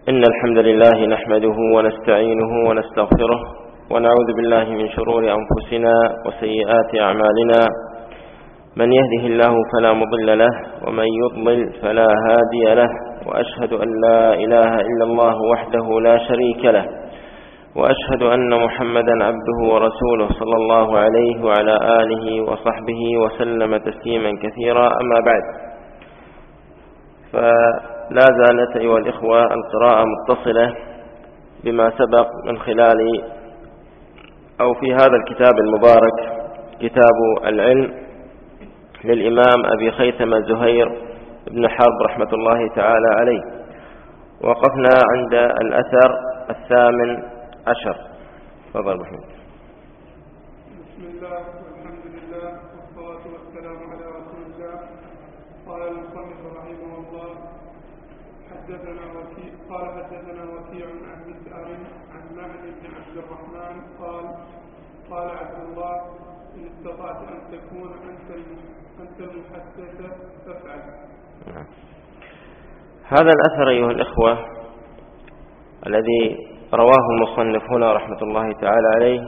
إن الحمد لله نحمده ونستعينه ونستغفره ونعوذ بالله من شرور أنفسنا وسيئات أعمالنا. من يهده الله فلا مضل له ومن يضلل فلا هادي له، وأشهد أن لا إله إلا الله وحده لا شريك له، وأشهد أن محمدا عبده ورسوله صلى الله عليه وعلى آله وصحبه وسلم تسليما كثيرا. أما بعد، فلا زالت أيها الإخوة القراءة متصلة بما سبق من خلال أو في هذا الكتاب المبارك، كتاب العلم للإمام أبي خيثمة زهير بن حرب رحمة الله تعالى عليه. وقفنا عند الأثر 18. تفضل محمد. بسم الله والحمد لله والصلاة والسلام على رسول الله. قال المصنف رحمه الله: قال حدثنا وكيع عن مسعر عن معن بن عبد الرحمن قال عبد الله: إن استطعت أن تكون أنت المحدث فافعل. هذا الأثر أيها الإخوة الذي رواه المصنف هنا رحمة الله تعالى عليه،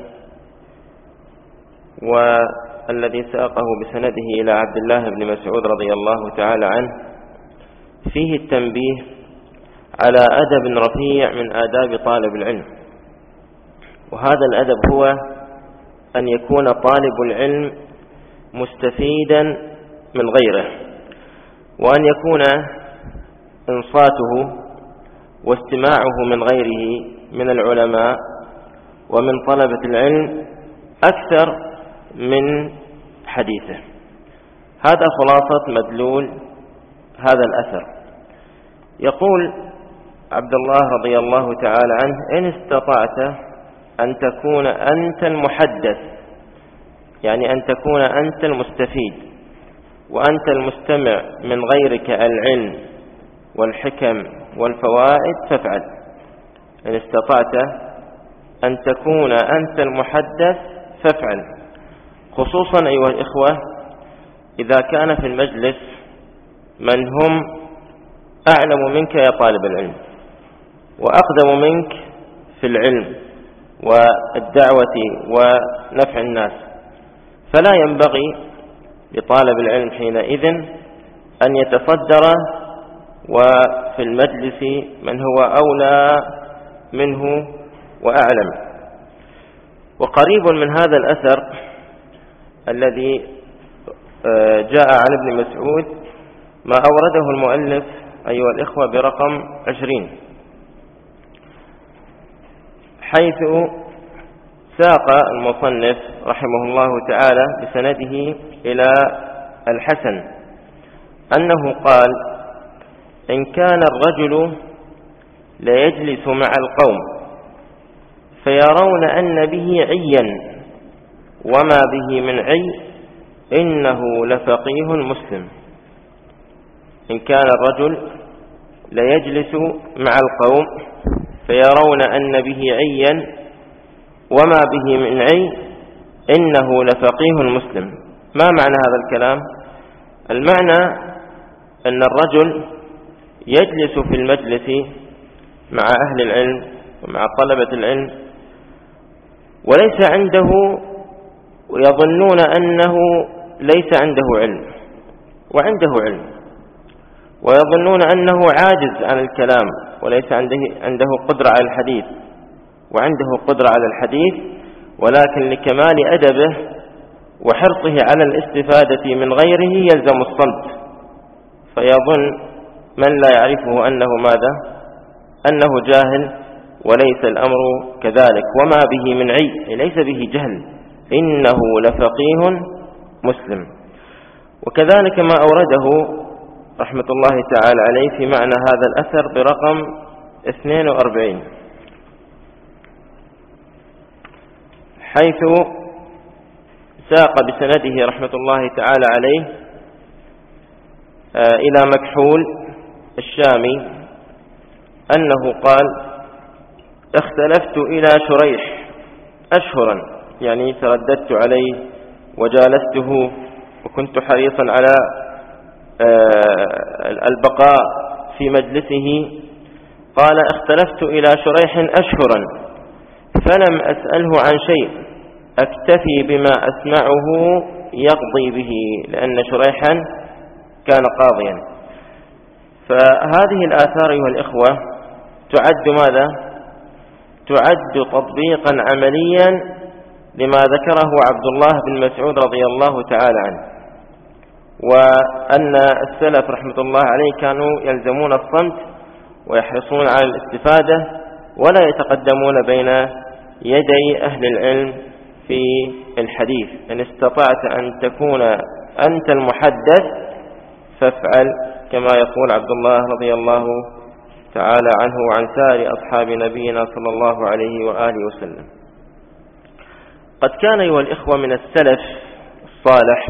والذي ساقه بسنده إلى عبد الله بن مسعود رضي الله تعالى عنه، فيه التنبيه على أدب رفيع من آداب طالب العلم. وهذا الأدب هو أن يكون طالب العلم مستفيدا من غيره، وأن يكون إنصاته واستماعه من غيره من العلماء ومن طلبة العلم أكثر من حديثه. هذا خلاصة مدلول هذا الأثر. يقول عبد الله رضي الله تعالى عنه: إن استطعت أن تكون أنت المحدث، يعني أن تكون أنت المستفيد وأنت المستمع من غيرك العلم والحكم والفوائد فافعل. إن استطعت أن تكون أنت المحدث فافعل، خصوصا أيها الإخوة إذا كان في المجلس من هم أعلم منك يا طالب العلم وأقدم منك في العلم والدعوة ونفع الناس، فلا ينبغي لطالب العلم حينئذ أن يتصدر وفي المجلس من هو أولى منه وأعلم. وقريب من هذا الأثر الذي جاء عن ابن مسعود ما أورده المؤلف أيها الإخوة برقم 20، حيث ساق المصنف رحمه الله تعالى بسنده إلى الحسن أنه قال: إن كان الرجل ليجلس مع القوم فيرون أن به عيا وما به من عي إنه لفقيه مسلم. إن كان الرجل ليجلس مع القوم فيرون أن به عيا وما به من عي إنه لفقيه مسلم. ما معنى هذا الكلام؟ المعنى أن الرجل يجلس في المجلس مع أهل العلم ومع طلبة العلم وليس عنده، ويظنون أنه ليس عنده علم وعنده علم، ويظنون أنه عاجز عن الكلام وليس عنده قدرة على الحديث، وعنده قدرة على الحديث، ولكن لكمال أدبه وحرصه على الاستفادة من غيره يلزم الصمت، فيظن من لا يعرفه أنه ماذا؟ أنه جاهل، وليس الأمر كذلك. وما به من عي، ليس به جهل، إنه لفقيه مسلم. وكذلك ما أورده رحمة الله تعالى عليه في معنى هذا الأثر برقم 42، حيث ساق بسنده رحمة الله تعالى عليه إلى مكحول الشامي أنه قال: اختلفت إلى شريح أشهرا، يعني ترددت عليه وجالسته وكنت حريصا على البقاء في مجلسه قال: اختلفت إلى شريح أشهرا فلم أسأله عن شيء أكتفي بما أسمعه يقضي به، لأن شريحا كان قاضيا. فهذه الآثار أيها الإخوة تعد ماذا؟ تعد تطبيقا عمليا لما ذكره عبد الله بن مسعود رضي الله تعالى عنه، وأن السلف رحمة الله عليه كانوا يلزمون الصمت ويحرصون على الاستفادة ولا يتقدمون بين يدي أهل العلم في الحديث. إن استطعت أن تكون أنت المحدث فافعل، كما يقول عبد الله رضي الله تعالى عنه وعن سائر أصحاب نبينا صلى الله عليه وآله وسلم. قد كان أيها الإخوة من السلف الصالح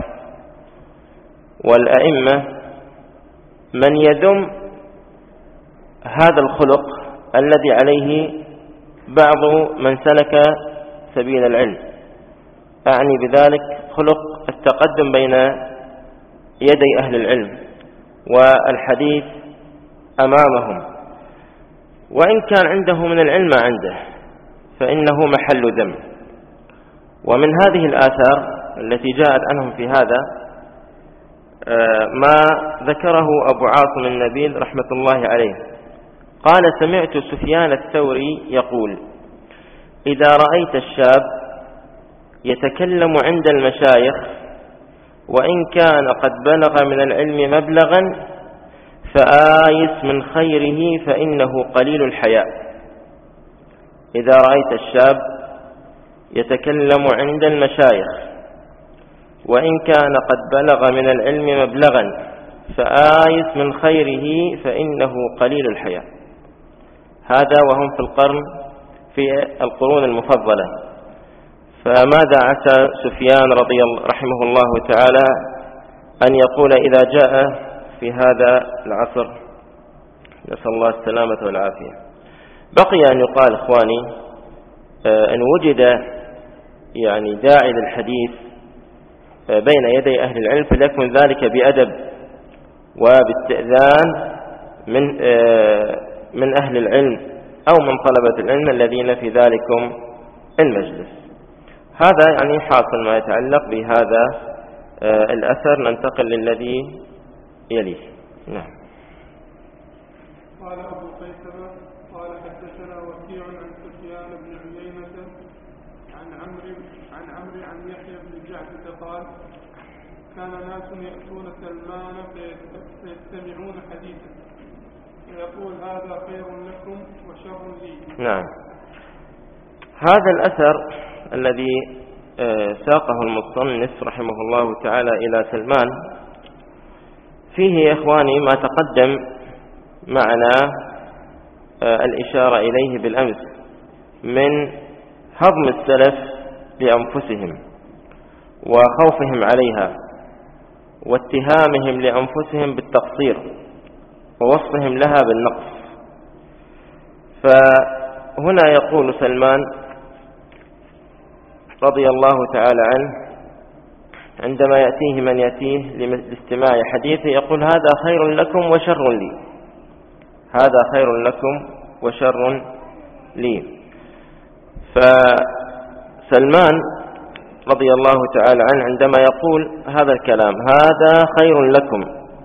والأئمة من يذم هذا الخلق الذي عليه بعض من سلك سبيل العلم، أعني بذلك خلق التقدم بين يدي أهل العلم والحديث أمامهم، وإن كان عنده من العلم عنده فإنه محل ذم. ومن هذه الآثار التي جاءت عنهم في هذا ما ذكره أبو عاصم النبيل رحمة الله عليه، قال: سمعت سفيان الثوري يقول: إذا رأيت الشاب يتكلم عند المشايخ وإن كان قد بلغ من العلم مبلغا فآيس من خيره فإنه قليل الحياء. إذا رأيت الشاب يتكلم عند المشايخ وإن كان قد بلغ من العلم مبلغا فآيس من خيره فإنه قليل الحياء. هذا وهم في القرون المفضلة. فماذا عسى سفيان رحمه الله تعالى أن يقول إذا جاء في هذا العصر؟ نسأل الله السلامة والعافية. بقي أن يقال إخواني أن وجد يعني داعي للحديث بين يدي أهل العلم فليكن ذلك بأدب وباستئذان من أهل العلم أو من طلبة العلم الذين في ذلكم المجلس. هذا يعني حاصل ما يتعلق بهذا الأثر. ننتقل للذي يليه. نعم. قال أبو قيثمة قال: حدثنا وكيع عن سفيان بن عيينة عن عمرو عن يحيى بن جعفر قال: كان ناس يأتون سلمان فيستمعون حديثا فيقول: هذا خير لكم وشر لي. نعم. هذا الأثر الذي ساقه المصنف رحمه الله تعالى إلى سلمان فيه يا إخواني ما تقدم معنا الإشارة إليه بالأمس من هضم السلف لأنفسهم وخوفهم عليها واتهامهم لأنفسهم بالتقصير ووصفهم لها بالنقص. فهنا يقول سلمان رضي الله تعالى عنه عندما يأتيه من يأتيه لاستماع حديثه يقول: هذا خير لكم وشر لي، هذا خير لكم وشر لي. فسلمان رضي الله تعالى عنه عندما يقول هذا الكلام هذا خير لكم،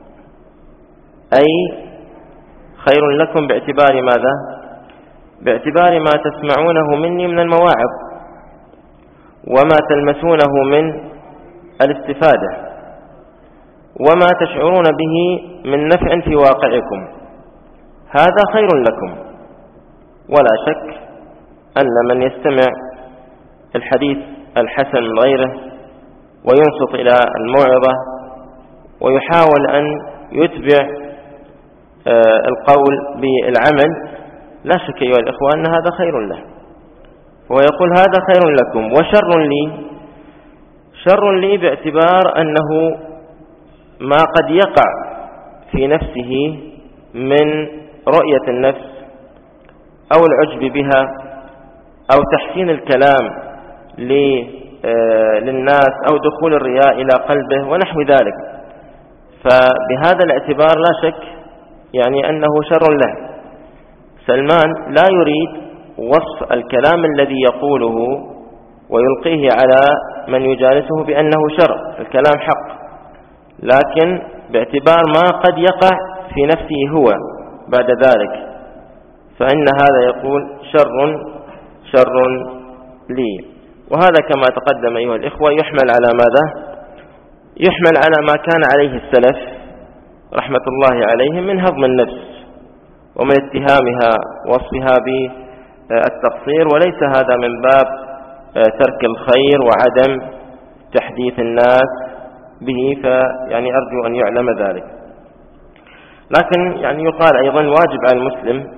أي خير لكم باعتبار ماذا؟ باعتبار ما تسمعونه مني من المواعظ وما تلمسونه من الاستفادة وما تشعرون به من نفع في واقعكم، هذا خير لكم. ولا شك أن من يستمع الحديث الحسن من غيره وينصت إلى الموعظة ويحاول أن يتبع القول بالعمل، لا شك أيها الإخوة أن هذا خير له. ويقول: هذا خير لكم وشر لي. شر لي باعتبار أنه ما قد يقع في نفسه من رؤية النفس أو العجب بها أو تحسين الكلام للناس أو دخول الرياء إلى قلبه ونحو ذلك. فبهذا الاعتبار لا شك يعني أنه شر له، سلمان لا يريد وصف الكلام الذي يقوله ويلقيه على من يجالسه بأنه شر، الكلام حق، لكن باعتبار ما قد يقع في نفسه هو بعد ذلك، فإن هذا يقول شر لي. وهذا كما تقدم أيها الإخوة يحمل على ماذا؟ يحمل على ما كان عليه السلف رحمة الله عليهم من هضم النفس ومن اتهامها ووصفها بالتقصير، وليس هذا من باب ترك الخير وعدم تحديث الناس به، فيعني أرجو أن يعلم ذلك. لكن يعني يقال أيضا واجب على المسلم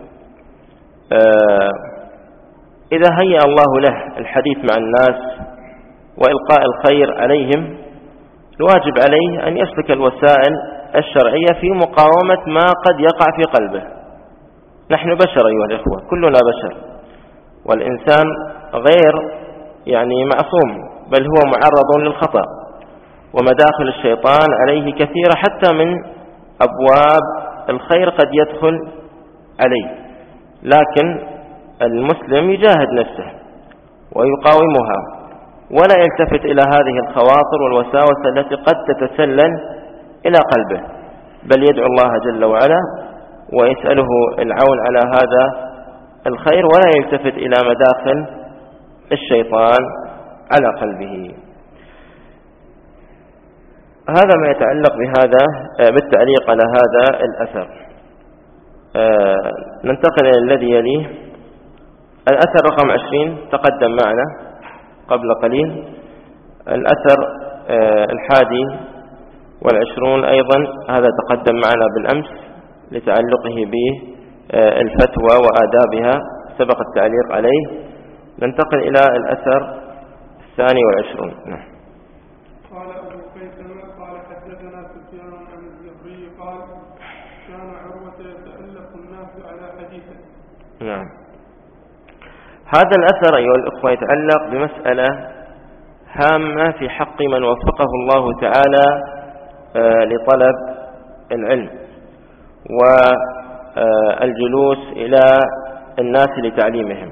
إذا هيأ الله له الحديث مع الناس وإلقاء الخير عليهم، الواجب عليه أن يسلك الوسائل الشرعية في مقاومة ما قد يقع في قلبه. نحن بشر أيها الإخوة، كلنا بشر، والإنسان غير يعني معصوم، بل هو معرض للخطأ، ومداخل الشيطان عليه كثيرة، حتى من أبواب الخير قد يدخل عليه، لكن المسلم يجاهد نفسه ويقاومها، ولا يلتفت إلى هذه الخواطر والوساوس التي قد تتسلل إلى قلبه، بل يدعو الله جل وعلا ويسأله العون على هذا الخير، ولا يلتفت إلى مداخل الشيطان على قلبه. هذا ما يتعلق بهذا بالتعليق على هذا الأثر. ننتقل إلى الذي يليه، الأثر رقم 20 تقدم معنا قبل قليل. الأثر 21 أيضا هذا تقدم معنا بالأمس لتعلقه بالفتوى وآدابها، سبق التعليق عليه. ننتقل إلى الأثر 22. نعم. قال أبو خيثمة قال حدثنا سفيان عن الزهري قال كان عروة يتألف الناس على حديثه. نعم. هذا الأثر أيها الأخوة يتعلق بمسألة هامة في حق من وفقه الله تعالى لطلب العلم والجلوس إلى الناس لتعليمهم.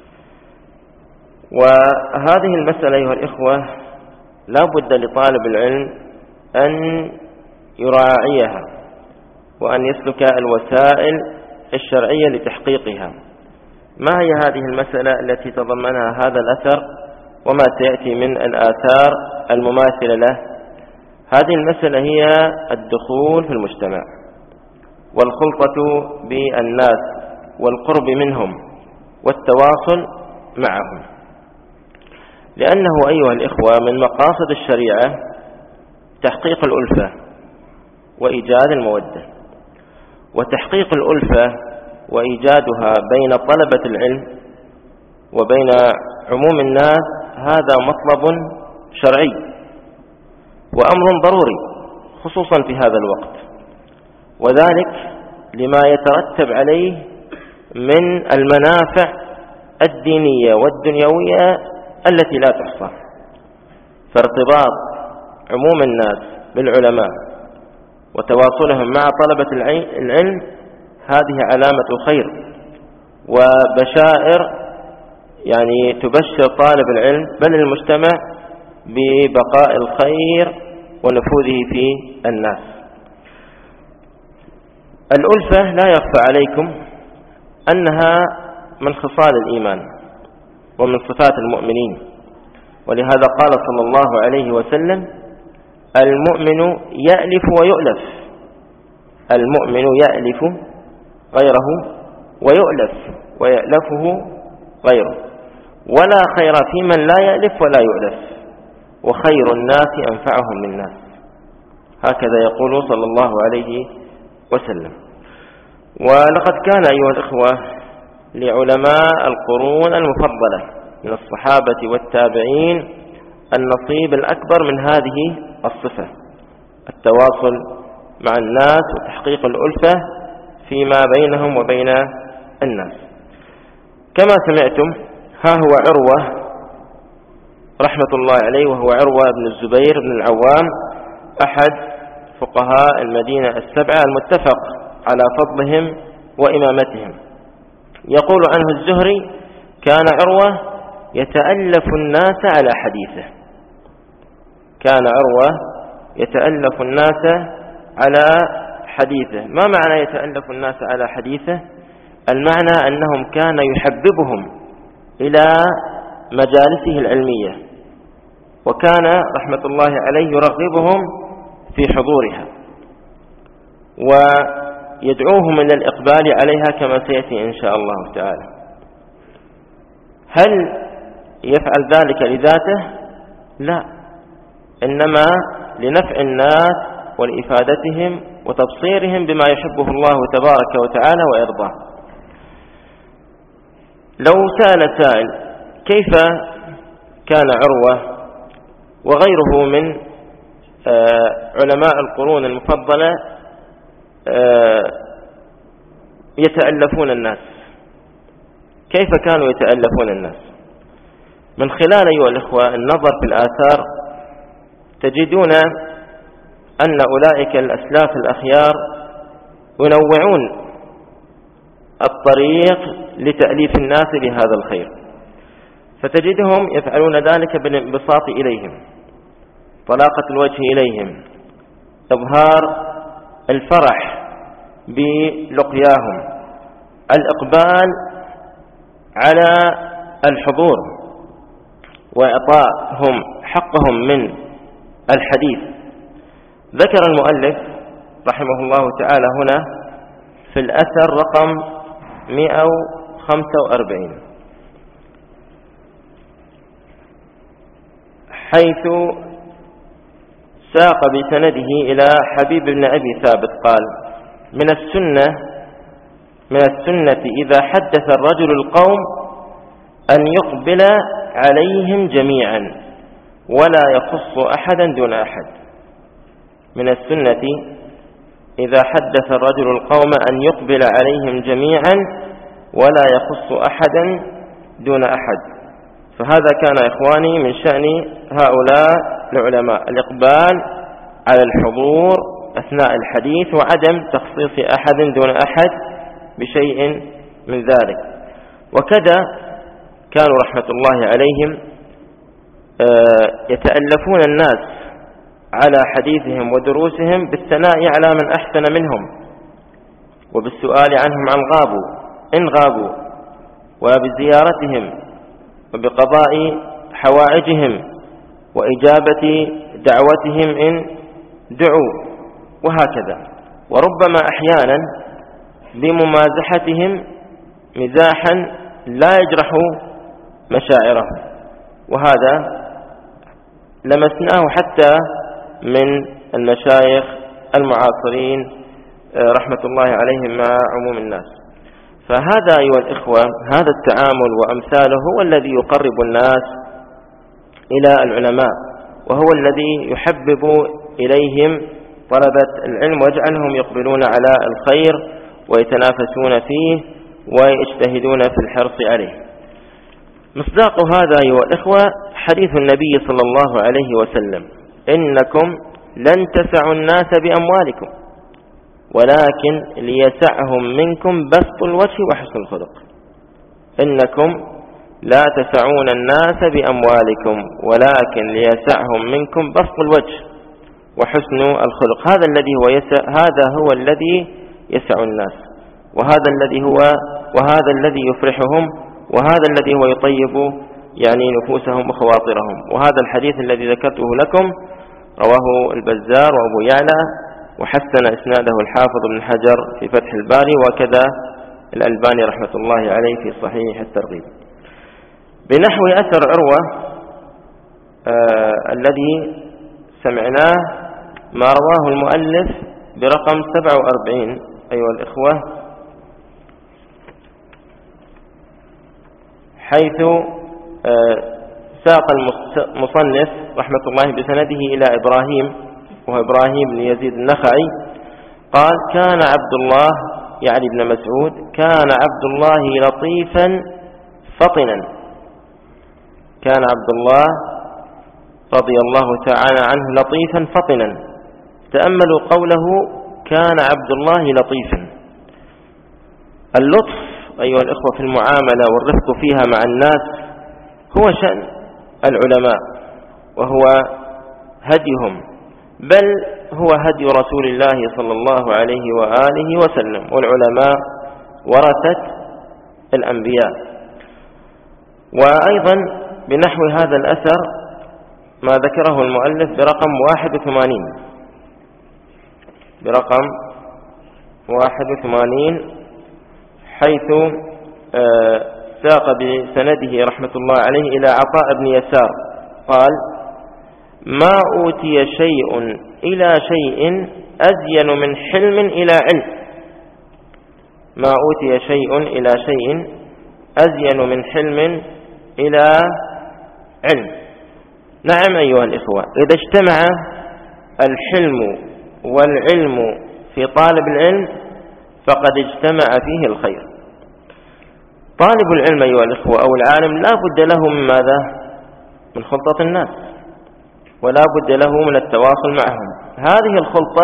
وهذه المسألة أيها الإخوة لا بد لطالب العلم أن يراعيها وأن يسلك الوسائل الشرعية لتحقيقها. ما هي هذه المسألة التي تضمنها هذا الأثر وما سيأتي من الآثار المماثلة له؟ هذه المسألة هي الدخول في المجتمع والخلطة بالناس والقرب منهم والتواصل معهم، لأنه أيها الإخوة من مقاصد الشريعة تحقيق الألفة وإيجاد المودة، وتحقيق الألفة وإيجادها بين طلبة العلم وبين عموم الناس هذا مطلب شرعي وأمر ضروري خصوصا في هذا الوقت، وذلك لما يترتب عليه من المنافع الدينية والدنيوية التي لا تحصى. فارتباط عموم الناس بالعلماء وتواصلهم مع طلبة العلم هذه علامة خير وبشائر يعني تبشر طالب العلم بل المجتمع ببقاء الخير ونفوذه في الناس. الألفة لا يخفى عليكم أنها من خصال الإيمان ومن صفات المؤمنين، ولهذا قال صلى الله عليه وسلم المؤمن يألف ويؤلف، المؤمن يألف غيره ويؤلف ويألفه غيره، ولا خير في من لا يألف ولا يؤلف، وخير الناس أنفعهم للناس، هكذا يقول صلى الله عليه وسلم. ولقد كان أيها الإخوة لعلماء القرون المفضلة من الصحابة والتابعين النصيب الأكبر من هذه الصفة، التواصل مع الناس وتحقيق الألفة فيما بينهم وبين الناس. كما سمعتم ها هو عروة رحمة الله عليه، وهو عروة بن الزبير بن العوام أحد فقهاء المدينة السبعة المتفق على فضلهم وإمامتهم، يقول عنه الزهري: كان عروة يتألف الناس على حديثه. كان عروة يتألف الناس على حديثه. ما معنى يتألف الناس على حديثه؟ المعنى أنهم كان يحببهم إلى مجالسه العلمية، وكان رحمة الله عليه يرغبهم في حضورها ويدعوهم إلى الإقبال عليها كما سيأتي إن شاء الله تعالى. هل يفعل ذلك لذاته؟ لا، إنما لنفع الناس ولإفادتهم وتبصيرهم بما يحبه الله تبارك وتعالى ويرضاه. لو سأل سائل: كيف كان عروة وغيره من علماء القرون المفضلة يتألفون الناس؟ كيف كانوا يتألفون الناس؟ من خلال أيها الإخوة النظر في الآثار تجدون أن أولئك الأسلاف الأخيار ينوعون الطريق لتأليف الناس بهذا الخير، فتجدهم يفعلون ذلك بالانبساط إليهم، طلاقة الوجه إليهم، إظهار الفرح بلقياهم، الإقبال على الحضور وإعطائهم حقهم من الحديث. ذكر المؤلف رحمه الله تعالى هنا في الأثر رقم 145 حيث ساق بسنده إلى حبيب بن أبي ثابت قال: من السنة إذا حدث الرجل القوم أن يقبل عليهم جميعا ولا يخص أحدا دون أحد. من السنة إذا حدث الرجل القوم أن يقبل عليهم جميعا ولا يخص أحدا دون أحد. فهذا كان إخواني من شأن هؤلاء العلماء: الإقبال على الحضور أثناء الحديث وعدم تخصيص أحد دون أحد بشيء من ذلك. وكذا كانوا رحمة الله عليهم يتألفون الناس على حديثهم ودروسهم بالثناء على من أحسن منهم وبالسؤال عنهم عن غابوا إن غابوا وبزيارتهم وبقضاء حوائجهم وإجابة دعوتهم إن دعوا، وهكذا. وربما أحيانا بممازحتهم مزاحا لا يجرح مشاعرهم، وهذا لمسناه حتى من المشايخ المعاصرين رحمة الله عليهم مع عموم الناس. فهذا أيها الإخوة، هذا التعامل وأمثاله هو الذي يقرب الناس إلى العلماء، وهو الذي يحبب إليهم طلبة العلم ويجعلهم يقبلون على الخير ويتنافسون فيه ويجتهدون في الحرص عليه. مصداق هذا أيها الإخوة حديث النبي صلى الله عليه وسلم: إنكم لن تسعوا الناس بأموالكم ولكن ليسعهم منكم بسط الوجه وحسن الخلق. إنكم لا تسعون الناس بأموالكم ولكن ليسعهم منكم بسط الوجه وحسن الخلق. هذا هو الذي يسع الناس، وهذا الذي يفرحهم، وهذا الذي هو يطيب نفوسهم وخواطرهم. وهذا الحديث الذي ذكرته لكم رواه البزار وأبو يعلى، وحسن إسناده الحافظ بن حجر في فتح الباري، وكذا الألباني رحمة الله عليه في صحيح الترغيب. بنحو أثر عروة الذي سمعناه ما رواه المؤلف برقم 47 أيها الإخوة، حيث ساق المصنف رحمة الله بسنده إلى إبراهيم، وهو إبراهيم بن يزيد النخعي، قال: كان عبد الله بن مسعود كان عبد الله لطيفا فطنا. كان عبد الله رضي الله تعالى عنه لطيفا فطنا. تأملوا قوله: كان عبد الله لطيفا. اللطف أيها الإخوة في المعاملة والرفق فيها مع الناس هو شأن العلماء وهو هديهم، بل هو هدي رسول الله صلى الله عليه وآله وسلم، والعلماء ورثة الأنبياء. وأيضا بنحو هذا الأثر ما ذكره المؤلف برقم 81 حيث ساق بسنده رحمة الله عليه إلى عطاء بن يسار قال: ما أوتي شيء إلى شيء أزين من حلم إلى علم. ما أوتي شيء إلى شيء أزين من حلم إلى علم. نعم أيها الإخوة، إذا اجتمع الحلم والعلم في طالب العلم فقد اجتمع فيه الخير. طالب العلم أيها الإخوة أو العالم لا بد له من ماذا؟ من خلطة الناس، ولا بد له من التواصل معهم. هذه الخلطة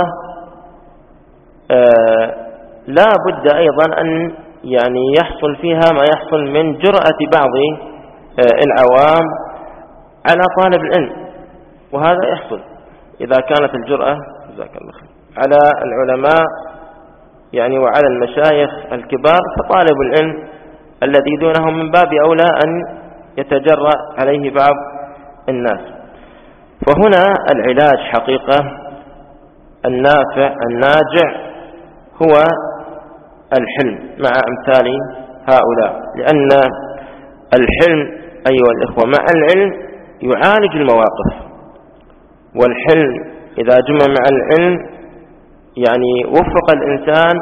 لا بد أيضا أن يحصل فيها ما يحصل من جرأة بعض العوام على طالب العلم، وهذا يحصل إذا كانت الجرأة جزاك الله خير على العلماء وعلى المشايخ الكبار، فطالب العلم الذي دونهم من باب أولى أن يتجرأ عليه بعض الناس. فهنا العلاج حقيقة النافع الناجع هو الحلم مع أمثال هؤلاء، لأن الحلم أيها الإخوة مع العلم يعالج المواقف، والحلم إذا جمع مع العلم وفق الإنسان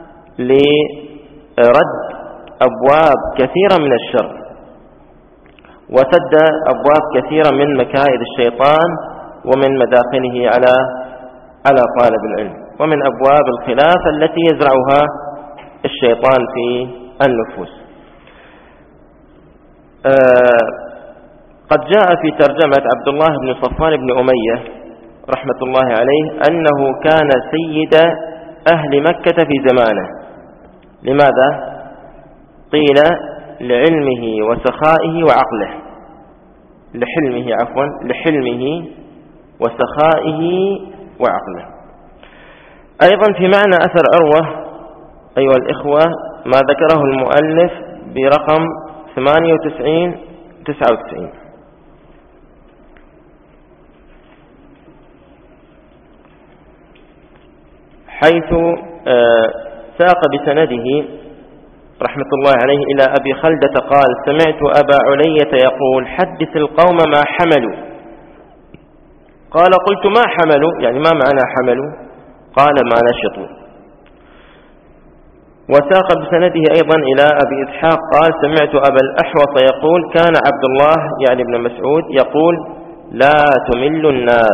لرد أبواب كثيرة من الشر وسد أبواب كثيرة من مكائد الشيطان ومن مداخله على طالب العلم، ومن أبواب الخلاف التي يزرعها الشيطان في النفوس. قد جاء في ترجمة عبد الله بن صفوان بن أمية رحمة الله عليه أنه كان سيد أهل مكة في زمانه. لماذا؟ قيل لعلمه وسخائه وعقله، لحلمه وسخائه وعقله. أيضا في معنى أثر عروة أيها الإخوة ما ذكره المؤلف برقم 98-99، حيث ساق بسنده رحمة الله عليه إلى أبي خلدة قال: سمعت أبا علية يقول: حدث القوم ما حملوا. قال: قلت: ما حملوا؟ ما معنى حملوا؟ قال: ما نشطوا. وساق بسنده أيضا إلى أبي إسحاق قال: سمعت أبا الأحوص يقول: كان عبد الله بن مسعود يقول: لا تملوا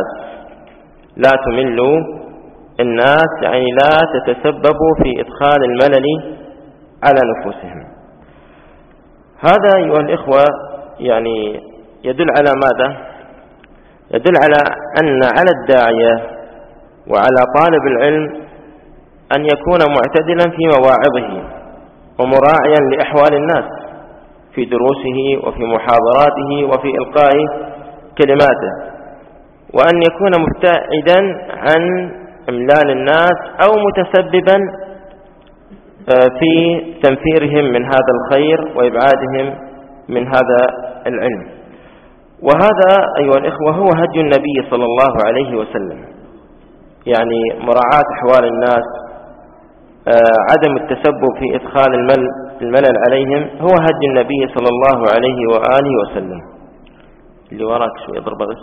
الناس لا تتسببوا في إدخال الملل على نفوسهم. هذا أيها الإخوة يدل على ماذا؟ يدل على أن على الداعية وعلى طالب العلم أن يكون معتدلا في مواعظه ومراعيا لأحوال الناس في دروسه وفي محاضراته وفي إلقاء كلماته، وأن يكون مبتعدا عن إملال الناس أو متسببا في تنفيرهم من هذا الخير وإبعادهم من هذا العلم. وهذا أيها الإخوة هو هدي النبي صلى الله عليه وسلم، مراعاة أحوال الناس، عدم التسبب في إدخال الملل عليهم هو هدي النبي صلى الله عليه وآله وسلم. اللي وراك شو يضرب بس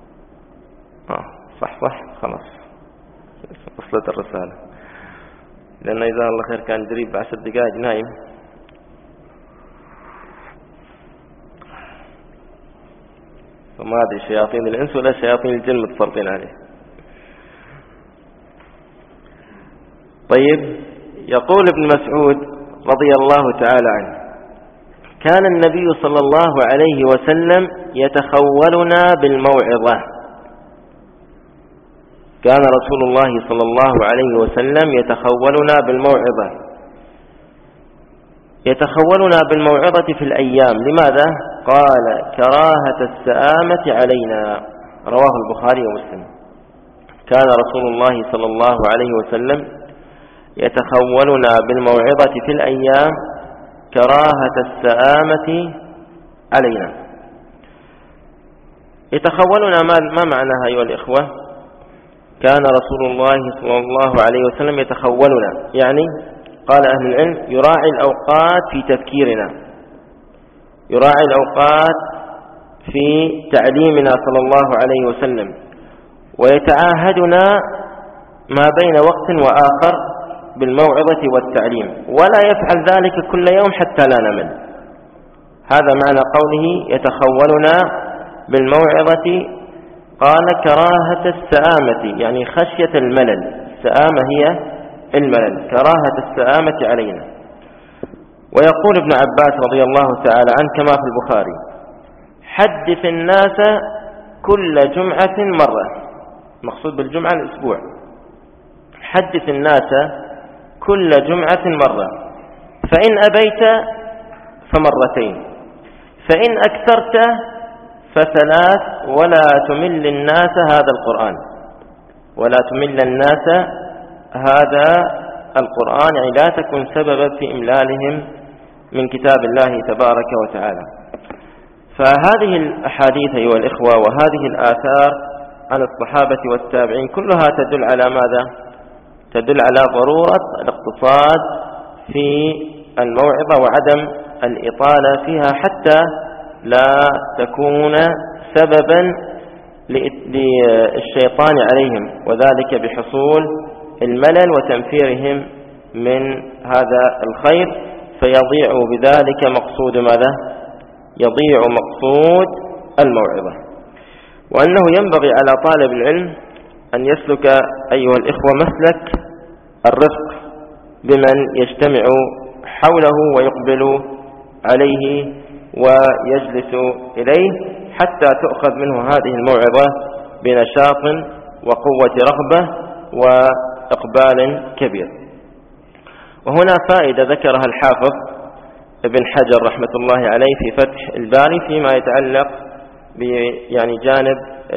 صح خلاص وصلت الرسالة، لأنه إذا الله خير كان دريب 10 دقائق نايم. فما أدري شياطين الإنس ولا شياطين الجن متسلطين عليه. طيب، يقول ابن مسعود رضي الله تعالى عنه: كان النبي صلى الله عليه وسلم يتخولنا بالموعظة. كان رسول الله صلى الله عليه وسلم يتخولنا بالموعظة، يتخولنا بالموعظة في الأيام. لماذا؟ قال كراهة السآمة علينا، رواه البخاري ومسلم. كان رسول الله صلى الله عليه وسلم يتخولنا بالموعظة في الأيام كراهة السآمة علينا. يتخولنا ما معناها أيها الإخوة؟ كان رسول الله صلى الله عليه وسلم يتخولنا، يعني قال أهل العلم يراعي الأوقات في تذكيرنا، يراعي الأوقات في تعليمنا صلى الله عليه وسلم، ويتعاهدنا ما بين وقت وآخر بالموعظة والتعليم، ولا يفعل ذلك كل يوم حتى لا نمل. هذا معنى قوله يتخولنا بالموعظة. قال كراهة السآمة، يعني خشية الملل. السآمة هي الملل، كراهة السآمة علينا. ويقول ابن عباس رضي الله تعالى عنه كما في البخاري: حدث الناس كل جمعة مرة. مقصود بالجمعة الأسبوع. حدث الناس كل جمعة مرة، فإن أبيت فمرتين، فإن أكثرت فثلاث، ولا تمل الناس هذا القرآن، ولا تمل الناس هذا القرآن، يعني لا تكن سببا في إملالهم من كتاب الله تبارك وتعالى. فهذه الأحاديث أيها الإخوة وهذه الآثار عن الصحابة والتابعين كلها تدل على ماذا؟ تدل على ضرورة الاقتصاد في الموعظة وعدم الإطالة فيها حتى لا تكون سببا للشيطان عليهم، وذلك بحصول الملل وتنفيرهم من هذا الخير، فيضيع بذلك مقصود ماذا؟ يضيع مقصود الموعظة. وأنه ينبغي على طالب العلم أن يسلك أيها الإخوة مسلك الرفق بمن يجتمع حوله ويقبل عليه ويجلس إليه، حتى تؤخذ منه هذه الموعظة بنشاط وقوة رغبة وإقبال كبير. وهنا فائدة ذكرها الحافظ ابن حجر رحمة الله عليه في فتح الباري فيما يتعلق يعني جانب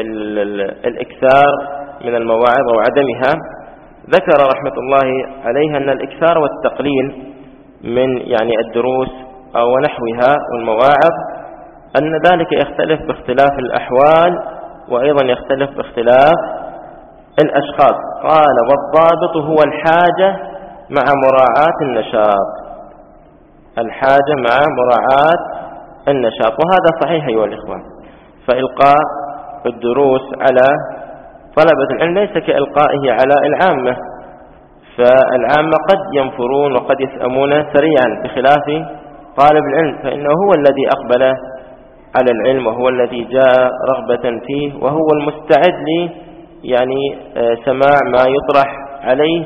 الإكثار من المواعظ وعدمها. ذكر رحمة الله عليه أن الإكثار والتقليل من يعني الدروس أو نحوها والمواعظ أن ذلك يختلف باختلاف الأحوال، وأيضا يختلف باختلاف الأشخاص. قال والضابط هو الحاجة مع مراعاة النشاط، الحاجة مع مراعاة النشاط. وهذا صحيح أيها الإخوة، فإلقاء الدروس على طلبة العلم ليس كإلقائه على العامة، فالعامة قد ينفرون وقد يسأمون سريعا، بخلاف طالب العلم فإنه هو الذي أقبل على العلم، وهو الذي جاء رغبة فيه، وهو المستعد لي يعني سماع ما يطرح عليه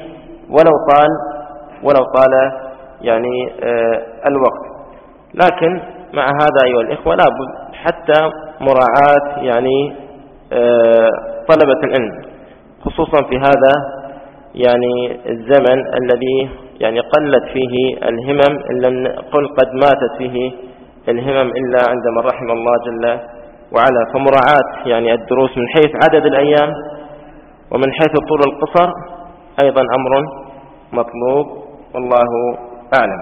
ولو طال يعني الوقت. لكن مع هذا أيها الإخوة لا بد حتى مراعاة يعني طلبة العلم، خصوصا في هذا يعني الزمن الذي يعني قلت فيه الهمم، إن لم نقل قد ماتت فيه الهمم إلا عند من رحم الله جل وعلا. فمراعاة يعني الدروس من حيث عدد الأيام ومن حيث طول القصر أيضا أمر مطلوب، والله أعلم.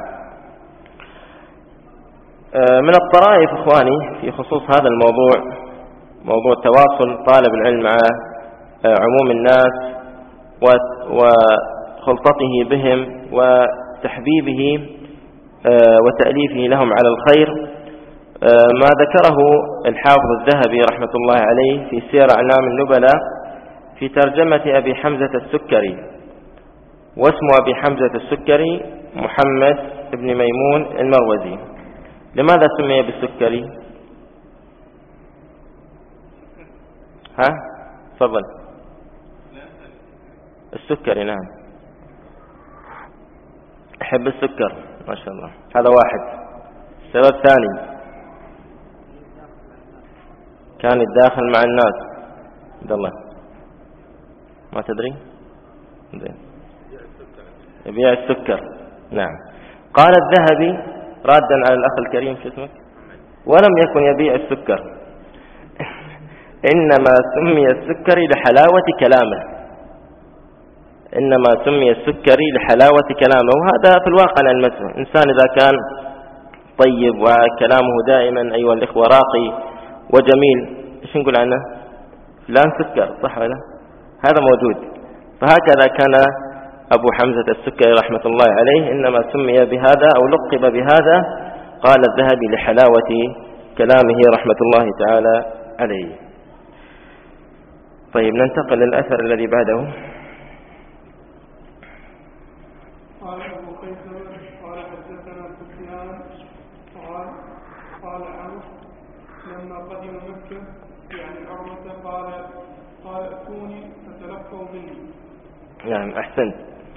من الطرائف إخواني في خصوص هذا الموضوع، موضوع تواصل طالب العلم مع عموم الناس وخلطته بهم وتحبيبه وتأليفه لهم على الخير، ما ذكره الحافظ الذهبي رحمة الله عليه في سير أعلام النبلاء في ترجمة أبي حمزة السكري. واسم أبي حمزة السكري محمد بن ميمون المروزي. لماذا سمي بالسكري؟ تفضل. السكري نعم، أحب السكر ما شاء الله، هذا واحد. سبب ثاني كان الداخل مع الناس. عبد الله ما تدري؟ يبيع السكر. نعم. قال الذهبي رادا على الأخ الكريم شو اسمك، ولم يكن يبيع السكر إنما سمي السكري لحلاوة كلامه، إنما سمي السكري لحلاوة كلامه. وهذا في الواقع نلمسه. إنسان إذا كان طيب وكلامه دائما أيها الإخوة راقي وجميل، إيش نقول عنه؟ فلان سكر، صح ولا؟ هذا موجود. فهكذا كان أبو حمزة السكري رحمة الله عليه، إنما سمي بهذا أو لقب بهذا، قال الذهبي لحلاوة كلامه رحمة الله تعالى عليه. طيب ننتقل للأثر الذي بعده. قال أبو قيثم قال حدثنا سفيان قال عمرو لما قدم مكة يعني عروة قال اتوني فتلقوا مني. نعم أحسنت.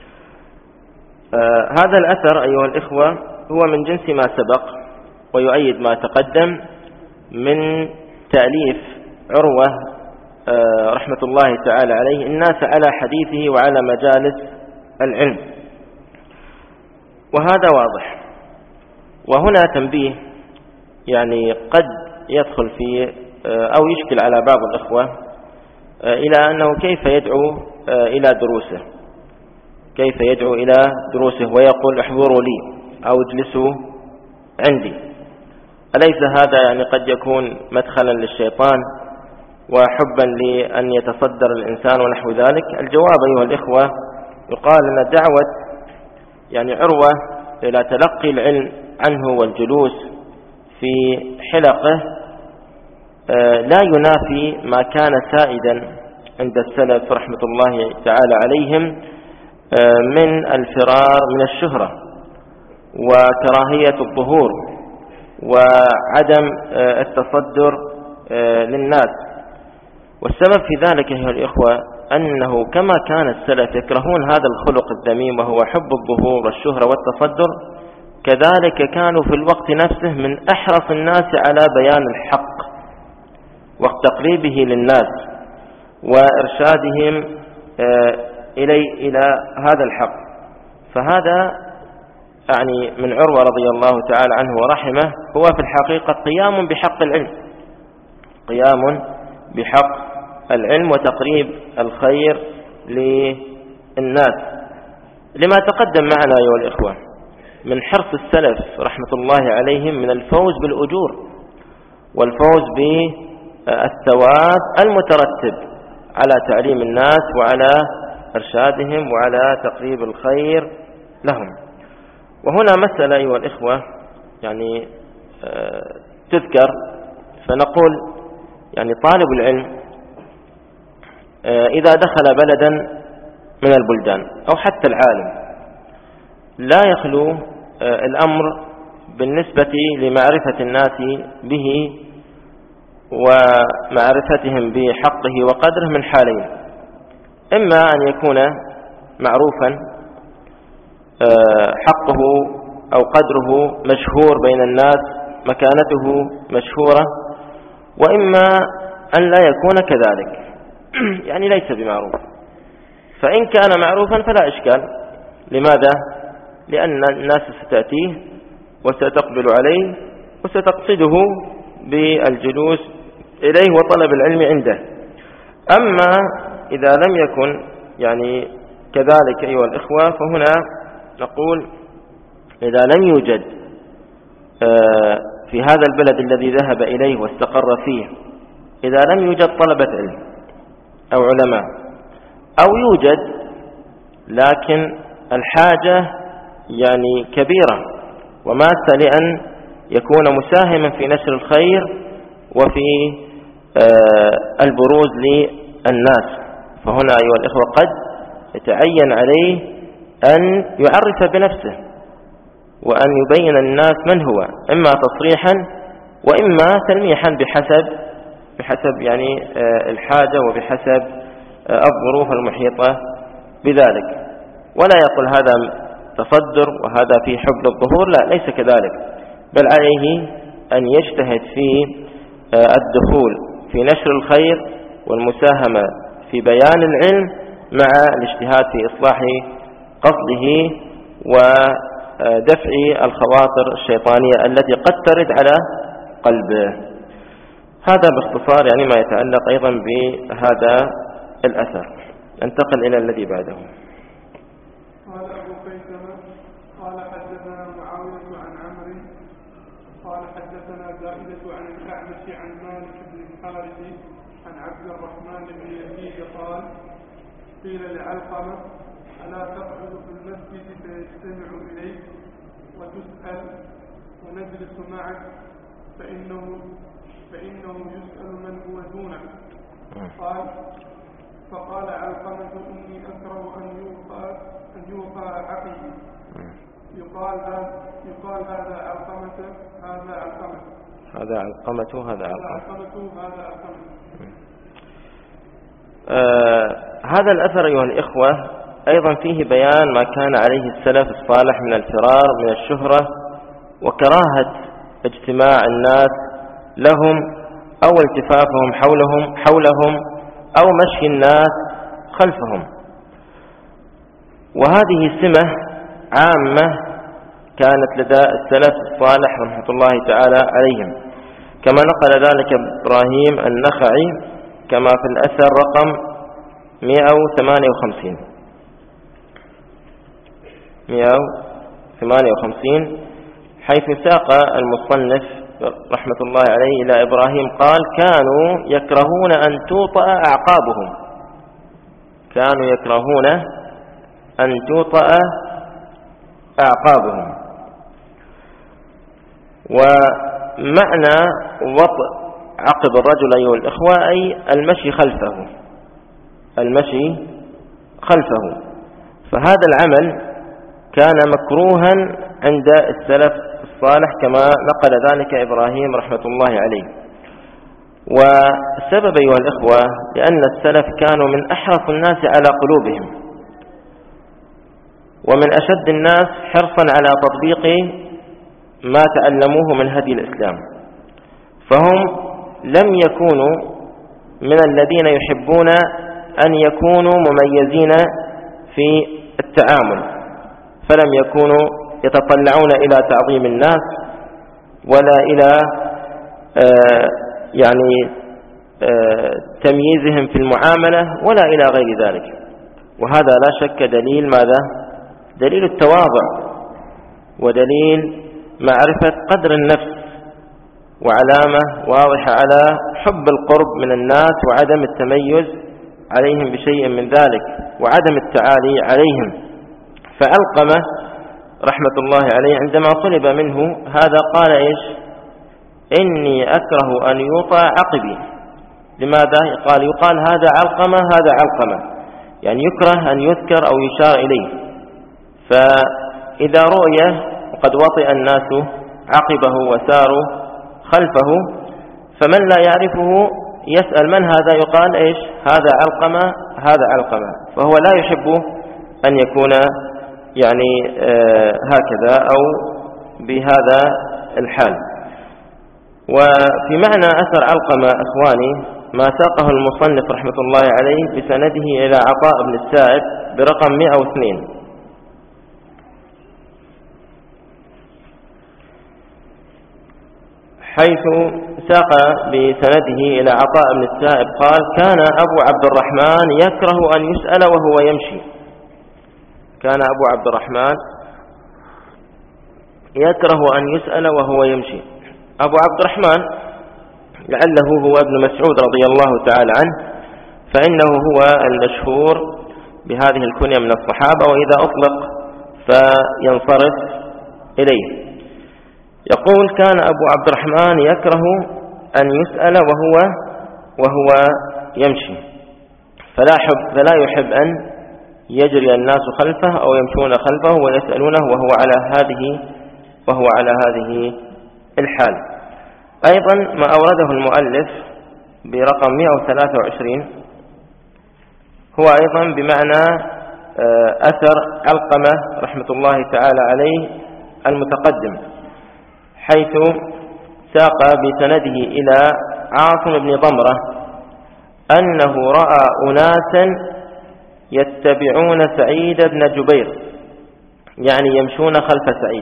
هذا الأثر أيها الإخوة هو من جنس ما سبق ويؤيد ما تقدم من تأليف عروة رحمة الله تعالى عليه الناس على حديثه وعلى مجالس العلم، وهذا واضح. وهنا تنبيه يعني قد يدخل في أو يشكل على بعض الإخوة إلى أنه كيف يدعو إلى دروسه، كيف يدعو إلى دروسه ويقول احضروا لي أو اجلسوا عندي. أليس هذا يعني قد يكون مدخلا للشيطان وحبا لأن يتصدر الإنسان ونحو ذلك؟ الجواب أيها الإخوة يقال أن دعوة يعني عروة إلى تلقي العلم عنه والجلوس في حلقه لا ينافي ما كان سائدا عند السلف رحمة الله تعالى عليهم من الفرار من الشهرة وكراهية الظهور وعدم التصدر للناس. والسبب في ذلك أيها الإخوة أنه كما كان السلف يكرهون هذا الخلق الذميم وهو حب الظهور والشهرة والتصدر، كذلك كانوا في الوقت نفسه من أحرص الناس على بيان الحق وتقريبه للناس وإرشادهم إلى هذا الحق. فهذا يعني من عروة رضي الله تعالى عنه ورحمه هو في الحقيقة قيام بحق العلم، قيام بحق العلم وتقريب الخير للناس، لما تقدم معنا أيها الإخوة من حرص السلف رحمة الله عليهم من الفوز بالأجور والفوز بالثواب المترتب على تعليم الناس وعلى إرشادهم وعلى تقريب الخير لهم. وهنا مسألة أيها الإخوة يعني تذكر، فنقول يعني طالب العلم إذا دخل بلدا من البلدان أو حتى العالم لا يخلو الأمر بالنسبة لمعرفة الناس به ومعرفتهم بحقه وقدره من حالين: إما أن يكون معروفا حقه أو قدره مشهور بين الناس، مكانته مشهورة، وإما أن لا يكون كذلك يعني ليس بمعروف. فإن كان معروفا فلا إشكال. لماذا؟ لأن الناس ستأتيه وستقبل عليه وستقصده بالجلوس إليه وطلب العلم عنده. أما إذا لم يكن يعني كذلك أيها الإخوة، فهنا نقول إذا لم يوجد في هذا البلد الذي ذهب إليه واستقر فيه، إذا لم يوجد طلبة علم أو علماء، أو يوجد لكن الحاجة يعني كبيرة وماسة لأن يكون مساهما في نشر الخير وفي البروز للناس، فهنا أيها الإخوة قد يتعين عليه أن يعرف بنفسه وأن يبين للناس من هو، إما تصريحا وإما تلميحا بحسب يعني الحاجة وبحسب الظروف المحيطة بذلك. ولا يقول هذا تصدر وهذا في حب الظهور، لا، ليس كذلك، بل عليه أن يجتهد في الدخول في نشر الخير والمساهمة في بيان العلم مع الاجتهاد في إصلاح قصده دفع الخواطر الشيطانية التي قد ترد على قلبه. هذا باختصار يعني ما يتعلق أيضا بهذا الأثر. ننتقل إلى الذي بعده. قال أبو خيثمة قال حدثنا معاوية عن عمرو قال حدثنا زائدة عن الأعمش عن مالك بن الحارث عن عبد الرحمن بن يزيد قال قيل لعلقمة ألا تقعد في المسجد فيجتمع إليك وتسأل ونجلس معك فإنه يسأل من هو دونك. فقال علقمة إني أكره أن يوقع عقلي يقال هذا علقمة هذا علقمة. هذا الأثر أيها الإخوة أيضا فيه بيان ما كان عليه السلف الصالح من الفرار من الشهرة وكراهة اجتماع الناس لهم أو التفافهم حولهم أو مشي الناس خلفهم. وهذه سمة عامة كانت لدى السلف الصالح رحمة الله تعالى عليهم، كما نقل ذلك إبراهيم النخعي كما في الأثر رقم 158 حيث ساق المصنف رحمة الله عليه إلى إبراهيم قال كانوا يكرهون أن توطأ أعقابهم. ومعنى وطء عقب الرجل أيها الإخوة أي المشي خلفه. فهذا العمل كان مكروها عند السلف الصالح كما نقل ذلك إبراهيم رحمة الله عليه. والسبب أيها الإخوة لأن السلف كانوا من أحرص الناس على قلوبهم ومن أشد الناس حرصا على تطبيق ما تعلموه من هدي الإسلام، فهم لم يكونوا من الذين يحبون أن يكونوا مميزين في التعامل، فلم يكونوا يتطلعون إلى تعظيم الناس ولا إلى تمييزهم في المعاملة ولا إلى غير ذلك. وهذا لا شك دليل ماذا؟ دليل التواضع ودليل معرفة قدر النفس وعلامة واضحة على حب القرب من الناس وعدم التميز عليهم بشيء من ذلك وعدم التعالي عليهم. فعلقمة رحمة الله عليه عندما طلب منه هذا قال إيش؟ إني أكره أن يوطأ عقبي. لماذا؟ يقال هذا علقمة، يعني يكره أن يذكر أو يشار إليه. فإذا رؤي وقد وطئ الناس عقبه وساروا خلفه فمن لا يعرفه يسأل من هذا؟ يقال إيش؟ هذا علقمة. فهو لا يحب أن يكون هكذا أو بهذا الحال. وفي معنى أثر علقمة إخواني ما ساقه المصنف رحمة الله عليه بسنده إلى عطاء بن السائب برقم 102 حيث ساق بسنده إلى عطاء بن السائب قال كان أبو عبد الرحمن يكره أن يسأل وهو يمشي. كان أبو عبد الرحمن يكره أن يسأل وهو يمشي. أبو عبد الرحمن لعله هو ابن مسعود رضي الله تعالى عنه، فإنه هو المشهور بهذه الكنية من الصحابة، وإذا أطلق فينصرف إليه. يقول كان أبو عبد الرحمن يكره أن يسأل وهو يمشي، فلا يحب أن يجري الناس خلفه أو يمشون خلفه ويسألونه وهو على هذه الحال. أيضا ما أورده المؤلف برقم 123 هو أيضا بمعنى أثر علقمة رحمة الله تعالى عليه المتقدم، حيث ساق بسنده إلى عاصم بن ضمرة أنه رأى أناسا يتبعون سعيد بن جبير يعني يمشون خلف سعيد.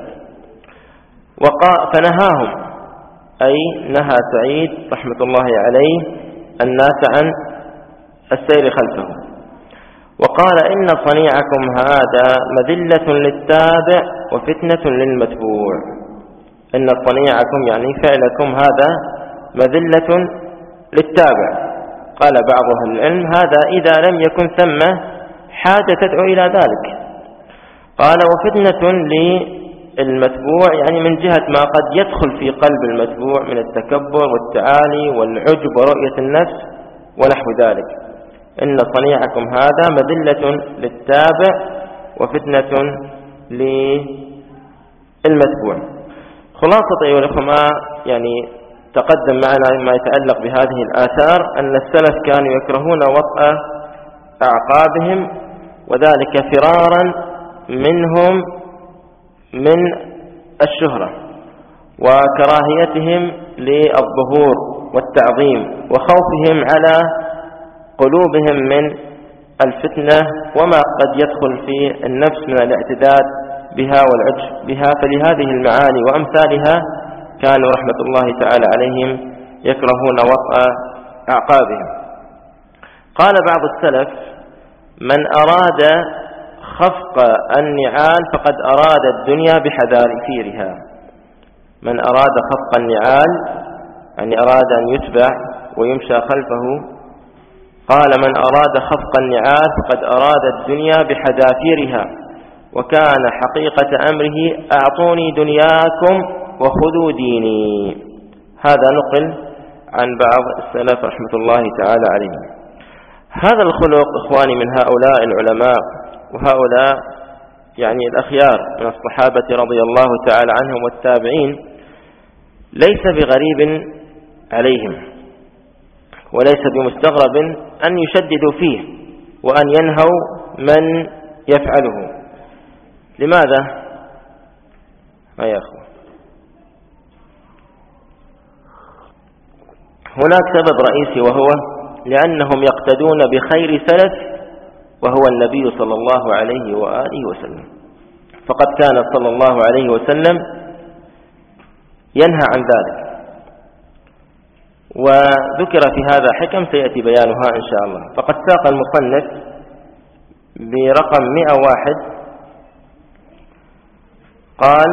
فنهاهم، أي نهى سعيد رحمة الله عليه الناس عن السير خلفه، وقال إن صنيعكم هذا مذلة للتابع وفتنة للمتبوع. إن صنيعكم يعني فعلكم هذا مذلة للتابع. قال بعض أهل العلم هذا إذا لم يكن ثم حاجة تدعو إلى ذلك. قال وفتنة للمتبوع يعني من جهة ما قد يدخل في قلب المتبوع من التكبر والتعالي والعجب ورؤية النفس ونحو ذلك. إن صنيعكم هذا مذلة للتابع وفتنة للمتبوع. خلاصة أيها الأخوة ما يعني تقدم معنا ما يتعلق بهذه الآثار أن السلف كانوا يكرهون وطأ أعقابهم، وذلك فرارا منهم من الشهرة وكراهيتهم للظهور والتعظيم وخوفهم على قلوبهم من الفتنة وما قد يدخل في النفس من الاعتداد بها والعجب بها. فلهذه المعاني وأمثالها كانوا رحمة الله تعالى عليهم يكرهون وطأ أعقابهم. قال بعض السلف من أراد خفق النعال فقد أراد الدنيا بحذافيرها. من أراد خفق النعال يعني أراد أن يتبع ويمشى خلفه. قال من أراد خفق النعال فقد أراد الدنيا بحذافيرها، وكان حقيقة أمره أعطوني دنياكم وخذوا ديني. هذا نقل عن بعض السلف رحمة الله تعالى عليهم. هذا الخلق إخواني من هؤلاء العلماء وهؤلاء يعني الأخيار من الصحابة رضي الله تعالى عنهم والتابعين ليس بغريب عليهم، وليس بمستغرب أن يشددوا فيه وأن ينهوا من يفعله. لماذا؟ ما يا أخوة، هناك سبب رئيسي، وهو لأنهم يقتدون بخير سلف وهو النبي صلى الله عليه وآله وسلم. فقد كان صلى الله عليه وسلم ينهى عن ذلك، وذكر في هذا حكم سيأتي بيانها إن شاء الله. فقد ساق المصنف برقم 101 قال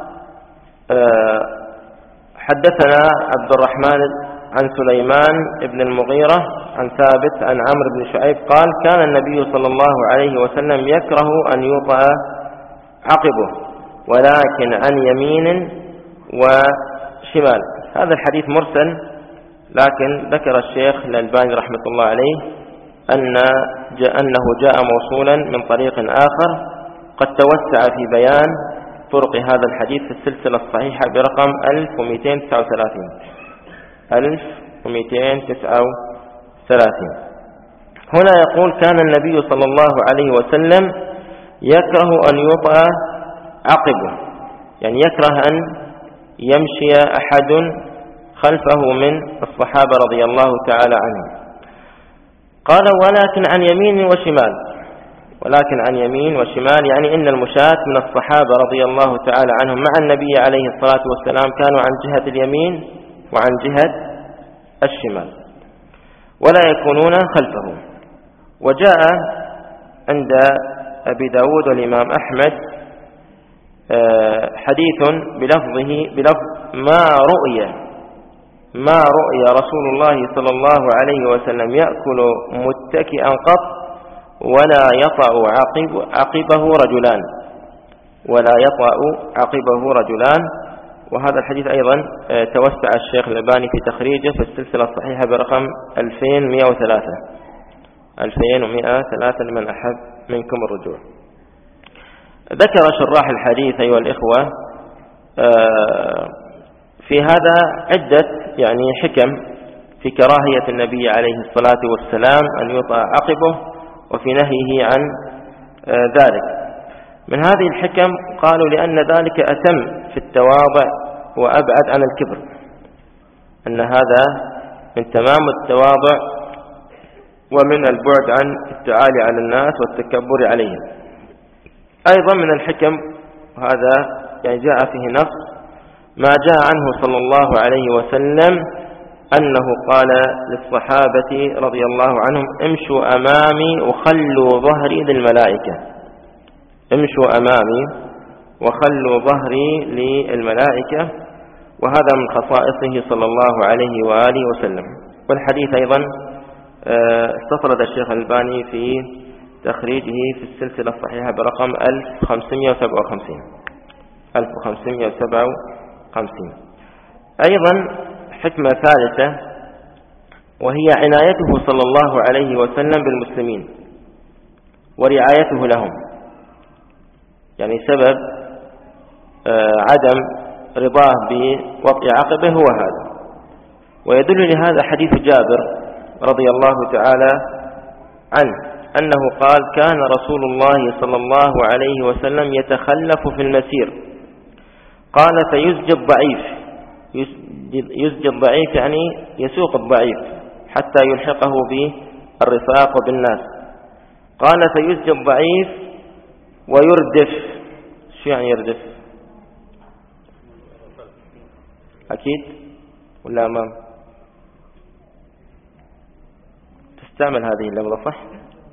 حدثنا عبد الرحمن عن سليمان بن المغيرة عن ثابت عن عمرو بن شعيب قال كان النبي صلى الله عليه وسلم يكره أن يوطأ عقبه ولكن عن يمين وشمال. هذا الحديث مرسل، لكن ذكر الشيخ الألباني رحمة الله عليه أنه جاء موصولا من طريق آخر قد توسع في بيان طرق هذا الحديث في السلسلة الصحيحة برقم 1239. هنا يقول كان النبي صلى الله عليه وسلم يكره أن يوطأ عقبه، يعني يكره أن يمشي أحد خلفه من الصحابة رضي الله تعالى عنهم. قال ولكن عن يمين وشمال. ولكن عن يمين وشمال يعني إن المشاة من الصحابة رضي الله تعالى عنهم مع النبي عليه الصلاة والسلام كانوا عن جهة اليمين وعن جهة الشمال ولا يكونون خلفه. وجاء عند أبي داود والإمام أحمد حديث بلفظ ما رؤي رسول الله صلى الله عليه وسلم يأكل متكئا قط ولا يطأ عقبه رجلان. وهذا الحديث أيضا توسع الشيخ الألباني في تخريجه في السلسلة الصحيحة برقم 2103 لمن أحب منكم الرجوع. ذكر شراح الحديث أيها الإخوة في هذا عدة يعني حكم في كراهية النبي عليه الصلاة والسلام أن يطأ عقبه وفي نهيه عن ذلك. من هذه الحكم قالوا لأن ذلك أتم في التواضع وأبعد عن الكبر، أن هذا من تمام التواضع ومن البعد عن التعالي على الناس والتكبر عليهم. أيضا من الحكم وهذا يعني جاء فيه نص ما جاء عنه صلى الله عليه وسلم أنه قال للصحابة رضي الله عنهم امشوا أمامي وخلوا ظهري للملائكة، امشوا أمامي وخلوا ظهري للملائكة، وهذا من خصائصه صلى الله عليه وآله وسلم. والحديث أيضا استطرد الشيخ الألباني في تخريجه في السلسلة الصحيحة برقم 1557. أيضا حكمة ثالثة وهي عنايته صلى الله عليه وسلم بالمسلمين ورعايته لهم، يعني سبب عدم رضاه بوطئ عقبه هو هذا. ويدل لهذا حديث جابر رضي الله تعالى عنه أنه قال كان رسول الله صلى الله عليه وسلم يتخلف في المسير، قال فيزجي الضعيف، يزجي الضعيف يعني يسوق الضعيف حتى يلحقه بالرفاق وبالناس، قال فيزجي الضعيف ويردف. شو يعني يردف؟ أكيد ولا أمام؟ تستعمل هذه اللفظة صح؟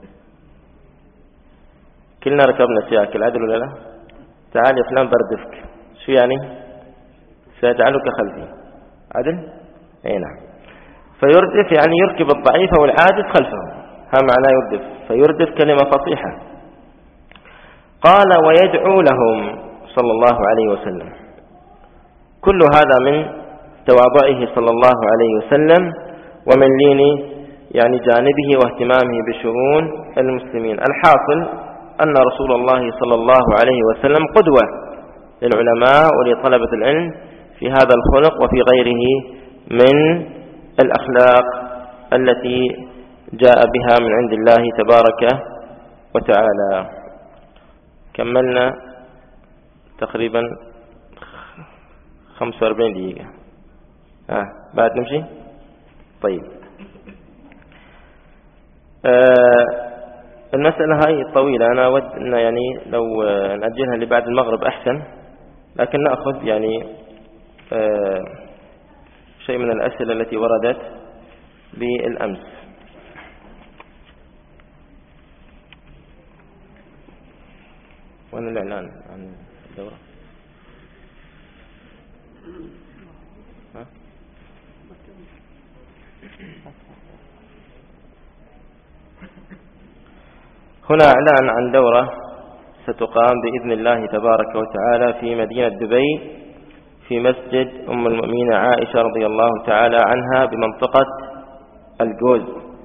كلنا ركبنا سياكل عدل ولا لا؟ تعال يا فلان بردفك، شو يعني؟ سأجعلك خلفي، عدل؟ أي نعم. فيردف يعني يركب الضعيف والعاجز خلفه، ها معناه يردف. فيردف كلمة فصيحة. قال ويدعو لهم صلى الله عليه وسلم. كل هذا من تواضعه صلى الله عليه وسلم ومن لين يعني جانبه واهتمامه بشؤون المسلمين. الحاصل أن رسول الله صلى الله عليه وسلم قدوة للعلماء ولطلبة العلم في هذا الخلق وفي غيره من الأخلاق التي جاء بها من عند الله تبارك وتعالى. كملنا تقريبا 45 دقيقة. بعد نمشي؟ طيب. المسألة هاي طويلة، أنا أود أن يعني لو نأجلها لبعد المغرب أحسن، لكن نأخذ يعني شيء من الأسئلة التي وردت بالأمس. وأنا الإعلان عن الدورة هنا إعلان عن دورة ستقام بإذن الله تبارك وتعالى في مدينة دبي في مسجد أم المؤمنين عائشة رضي الله تعالى عنها بمنطقة الجوز،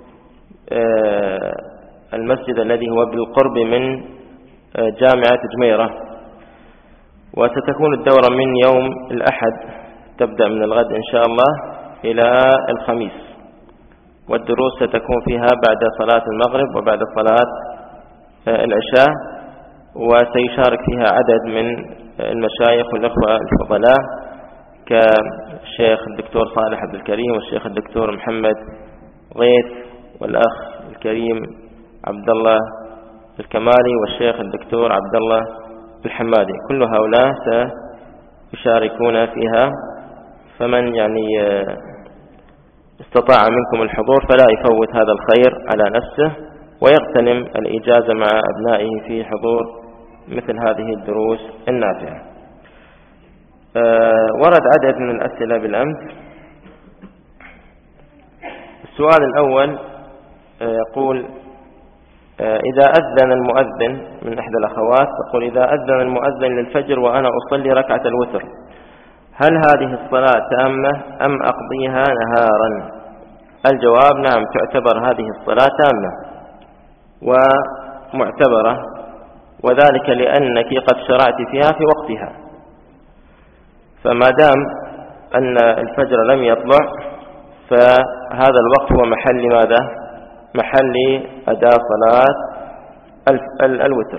المسجد الذي هو بالقرب من جامعة جميرة. وستكون الدورة من يوم الأحد، تبدأ من الغد إن شاء الله إلى الخميس، والدروس ستكون فيها بعد صلاة المغرب وبعد صلاة العشاء، وسيشارك فيها عدد من المشايخ والأخوة الفضلاء كالشيخ الدكتور صالح عبد الكريم والشيخ الدكتور محمد غيث والأخ الكريم عبد الله الكمالي والشيخ الدكتور عبد الله الحمادي. كل هؤلاء سيشاركون فيها، فمن يعني استطاع منكم الحضور فلا يفوت هذا الخير على نفسه ويغتنم الإجازة مع أبنائه في حضور مثل هذه الدروس النافعة. ورد عدد من الأسئلة بالأمس. السؤال الأول يقول إذا أذن المؤذن، من إحدى الأخوات تقول إذا أذن المؤذن للفجر وأنا أصلي ركعة الوتر، هل هذه الصلاة تامة أم أقضيها نهارا؟ الجواب نعم، تعتبر هذه الصلاة تامة ومعتبرة، وذلك لأنك قد شرعت فيها في وقتها، فما دام أن الفجر لم يطلع فهذا الوقت هو محل ماذا؟ محل أداء صلاة الوتر.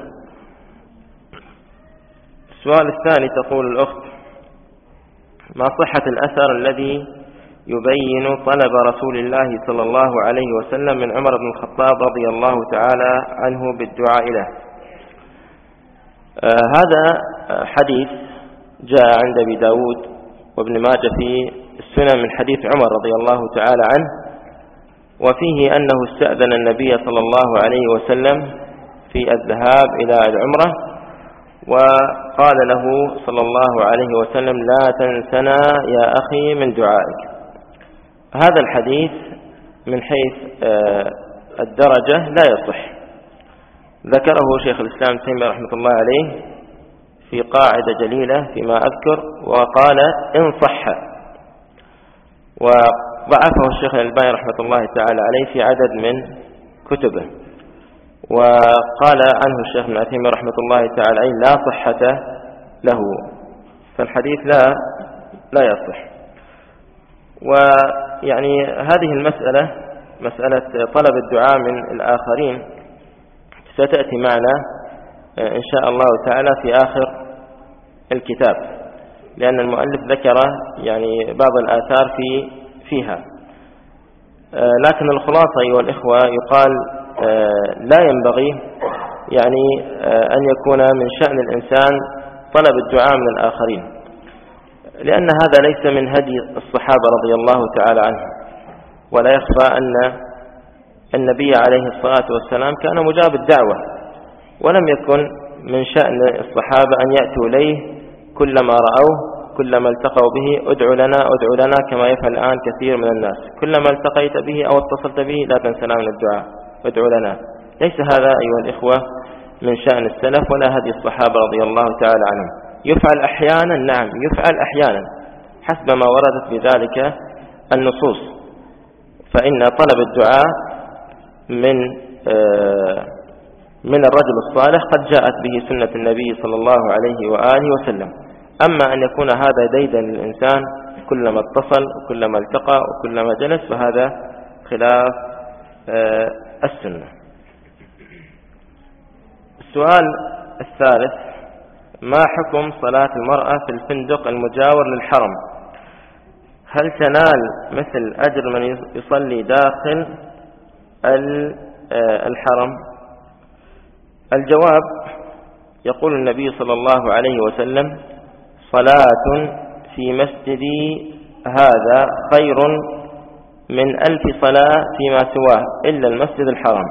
السؤال الثاني تقول الأخت ما صحة الأثر الذي يبين طلب رسول الله صلى الله عليه وسلم من عمر بن الخطاب رضي الله تعالى عنه بالدعاء له؟ هذا حديث جاء عند أبي داود وابن ماجه في السنن من حديث عمر رضي الله تعالى عنه، وفيه أنه استأذن النبي صلى الله عليه وسلم في الذهاب إلى العمرة، وقال له صلى الله عليه وسلم: لا تنسنا يا أخي من دعائك. هذا الحديث من حيث الدرجة لا يصح، ذكره شيخ الإسلام تيمية رحمة الله عليه في قاعدة جليلة فيما أذكر، وقال إن صح، وضعفه الشيخ الألباني رحمة الله تعالى عليه في عدد من كتبه، وقال عنه الشيخ ابن عثيمين رحمة الله تعالى عليه لا صحة له، فالحديث لا يصح. ويعني هذه المسألة، مسألة طلب الدعاء من الآخرين، ستأتي معنا إن شاء الله تعالى في آخر الكتاب، لأن المؤلف ذكر يعني بعض الآثار فيها، لكن الخلاصة أيها الإخوة يقال لا ينبغي يعني أن يكون من شأن الإنسان طلب الدعاء من الآخرين، لأن هذا ليس من هدي الصحابة رضي الله تعالى عنهم، ولا يخفى أن النبي عليه الصلاة والسلام كان مجاب الدعوة، ولم يكن من شأن الصحابة أن يأتوا إليه كلما رأوه كلما التقوا به: ادعوا لنا ادعوا لنا، كما يفعل الآن كثير من الناس، كلما التقيت به أو اتصلت به لا تنسنا من الدعاء، ادعوا لنا. ليس هذا أيها الإخوة من شأن السلف ولا هدي الصحابة رضي الله تعالى عنهم. يفعل أحيانا، نعم يفعل أحيانا حسب ما وردت بذلك النصوص، فإن طلب الدعاء من الرجل الصالح قد جاءت به سنة النبي صلى الله عليه وآله وسلم. أما أن يكون هذا ديدا للإنسان كلما اتصل وكلما التقى وكلما جلس، فهذا خلاف السنة. السؤال الثالث: ما حكم صلاة المرأة في الفندق المجاور للحرم؟ هل تنال مثل أجر من يصلي داخل الحرم؟ الجواب: يقول النبي صلى الله عليه وسلم: صلاة في مسجدي هذا خير من 1000 صلاة فيما سواه إلا المسجد الحرام.